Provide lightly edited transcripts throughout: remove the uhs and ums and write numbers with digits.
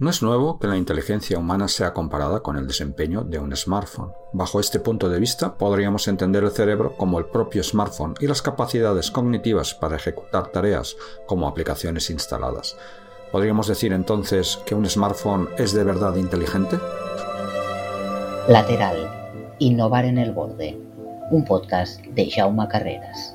No es nuevo que la inteligencia humana sea comparada con el desempeño de un smartphone. Bajo este punto de vista, podríamos entender el cerebro como el propio smartphone y las capacidades cognitivas para ejecutar tareas como aplicaciones instaladas. ¿Podríamos decir entonces que un smartphone es de verdad inteligente? Lateral. Innovar en el borde. Un podcast de Jaume Carreras.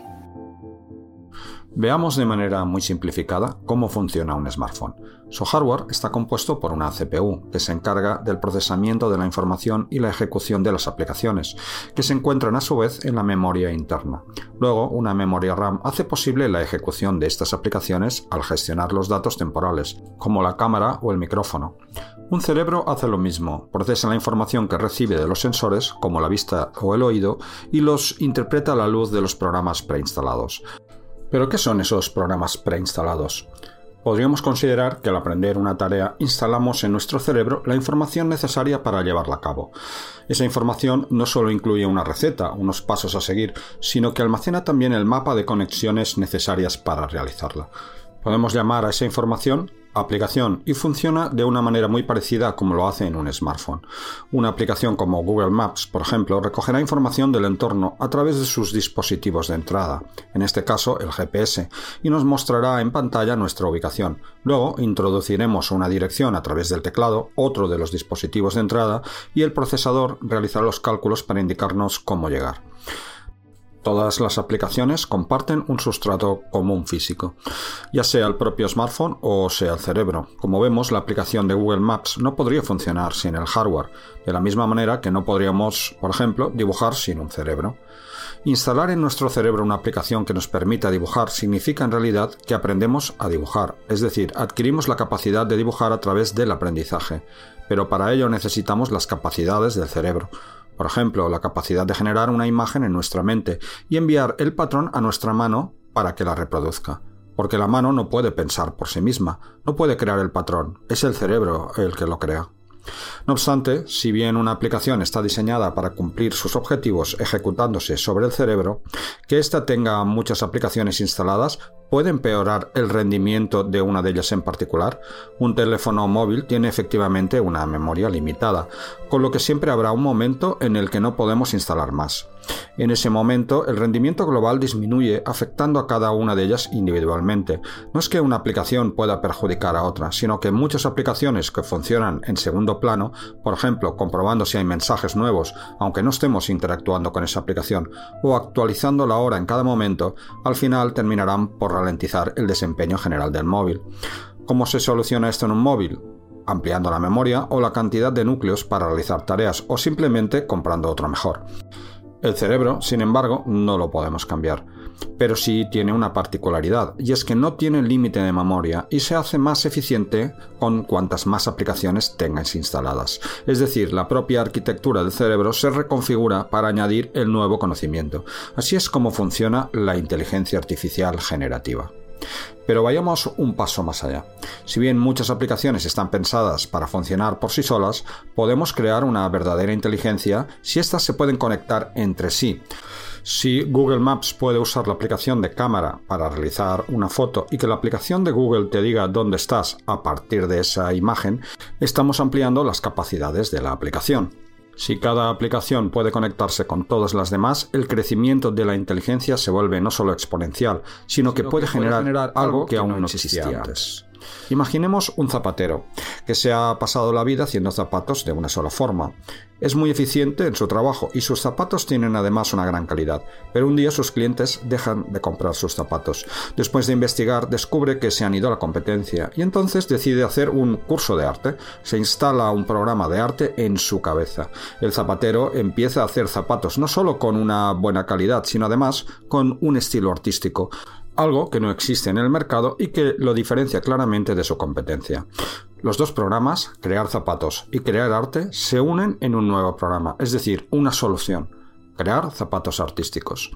Veamos de manera muy simplificada cómo funciona un smartphone. Su hardware está compuesto por una CPU, que se encarga del procesamiento de la información y la ejecución de las aplicaciones, que se encuentran a su vez en la memoria interna. Luego, una memoria RAM hace posible la ejecución de estas aplicaciones al gestionar los datos temporales, como la cámara o el micrófono. Un cerebro hace lo mismo, procesa la información que recibe de los sensores, como la vista o el oído, y los interpreta a la luz de los programas preinstalados. ¿Pero qué son esos programas preinstalados? Podríamos considerar que al aprender una tarea instalamos en nuestro cerebro la información necesaria para llevarla a cabo. Esa información no solo incluye una receta, unos pasos a seguir, sino que almacena también el mapa de conexiones necesarias para realizarla. Podemos llamar a esa información aplicación y funciona de una manera muy parecida a como lo hace en un smartphone. Una aplicación como Google Maps, por ejemplo, recogerá información del entorno a través de sus dispositivos de entrada, en este caso el GPS, y nos mostrará en pantalla nuestra ubicación. Luego introduciremos una dirección a través del teclado, otro de los dispositivos de entrada, y el procesador realizará los cálculos para indicarnos cómo llegar. Todas las aplicaciones comparten un sustrato común físico, ya sea el propio smartphone o sea el cerebro. Como vemos, la aplicación de Google Maps no podría funcionar sin el hardware, de la misma manera que no podríamos, por ejemplo, dibujar sin un cerebro. Instalar en nuestro cerebro una aplicación que nos permita dibujar significa en realidad que aprendemos a dibujar, es decir, adquirimos la capacidad de dibujar a través del aprendizaje, pero para ello necesitamos las capacidades del cerebro. Por ejemplo, la capacidad de generar una imagen en nuestra mente y enviar el patrón a nuestra mano para que la reproduzca. Porque la mano no puede pensar por sí misma, no puede crear el patrón, es el cerebro el que lo crea. No obstante, si bien una aplicación está diseñada para cumplir sus objetivos ejecutándose sobre el cerebro, que ésta tenga muchas aplicaciones instaladas puede empeorar el rendimiento de una de ellas en particular. Un teléfono móvil tiene efectivamente una memoria limitada, con lo que siempre habrá un momento en el que no podemos instalar más. En ese momento, el rendimiento global disminuye, afectando a cada una de ellas individualmente. No es que una aplicación pueda perjudicar a otra, sino que muchas aplicaciones que funcionan en segundo plano, por ejemplo, comprobando si hay mensajes nuevos, aunque no estemos interactuando con esa aplicación, o actualizando la hora en cada momento, al final terminarán por ralentizar el desempeño general del móvil. ¿Cómo se soluciona esto en un móvil? Ampliando la memoria o la cantidad de núcleos para realizar tareas, o simplemente comprando otro mejor. El cerebro, sin embargo, no lo podemos cambiar, pero sí tiene una particularidad, y es que no tiene límite de memoria y se hace más eficiente con cuantas más aplicaciones tengáis instaladas. Es decir, la propia arquitectura del cerebro se reconfigura para añadir el nuevo conocimiento. Así es como funciona la inteligencia artificial generativa. Pero vayamos un paso más allá. Si bien muchas aplicaciones están pensadas para funcionar por sí solas, podemos crear una verdadera inteligencia si éstas se pueden conectar entre sí. Si Google Maps puede usar la aplicación de cámara para realizar una foto y que la aplicación de Google te diga dónde estás a partir de esa imagen, estamos ampliando las capacidades de la aplicación. Si cada aplicación puede conectarse con todas las demás, el crecimiento de la inteligencia se vuelve no solo exponencial, sino que puede generar algo que aún no existía antes. Imaginemos un zapatero que se ha pasado la vida haciendo zapatos de una sola forma. Es muy eficiente en su trabajo y sus zapatos tienen además una gran calidad, pero un día sus clientes dejan de comprar sus zapatos. Después de investigar, descubre que se han ido a la competencia y entonces decide hacer un curso de arte. Se instala un programa de arte en su cabeza. El zapatero empieza a hacer zapatos no solo con una buena calidad, sino además con un estilo artístico. Algo que no existe en el mercado y que lo diferencia claramente de su competencia. Los dos programas, crear zapatos y crear arte, se unen en un nuevo programa, es decir, una solución, crear zapatos artísticos.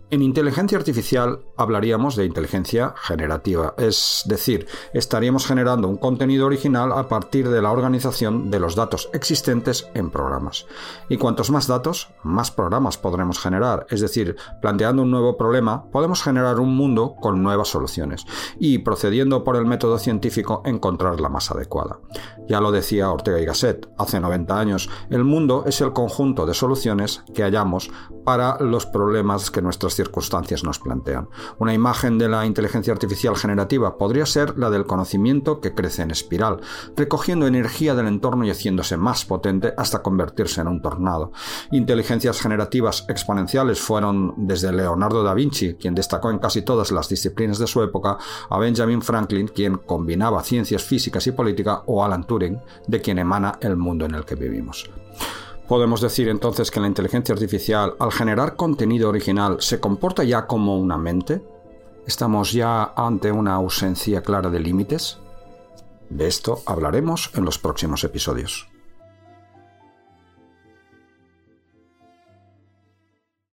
En inteligencia artificial hablaríamos de inteligencia generativa, es decir, estaríamos generando un contenido original a partir de la organización de los datos existentes en programas. Y cuantos más datos, más programas podremos generar, es decir, planteando un nuevo problema, podemos generar un mundo con nuevas soluciones y, procediendo por el método científico, encontrar la más adecuada. Ya lo decía Ortega y Gasset, hace 90 años, el mundo es el conjunto de soluciones que hallamos para los problemas que nuestras circunstancias nos plantean. Una imagen de la inteligencia artificial generativa podría ser la del conocimiento que crece en espiral, recogiendo energía del entorno y haciéndose más potente hasta convertirse en un tornado. Inteligencias generativas exponenciales fueron desde Leonardo da Vinci, quien destacó en casi todas las disciplinas de su época, a Benjamin Franklin, quien combinaba ciencias físicas y política, o Alan Turing, de quien emana el mundo en el que vivimos. Podemos decir entonces que la inteligencia artificial, al generar contenido original, se comporta ya como una mente. ¿Estamos ya ante una ausencia clara de límites? De esto hablaremos en los próximos episodios.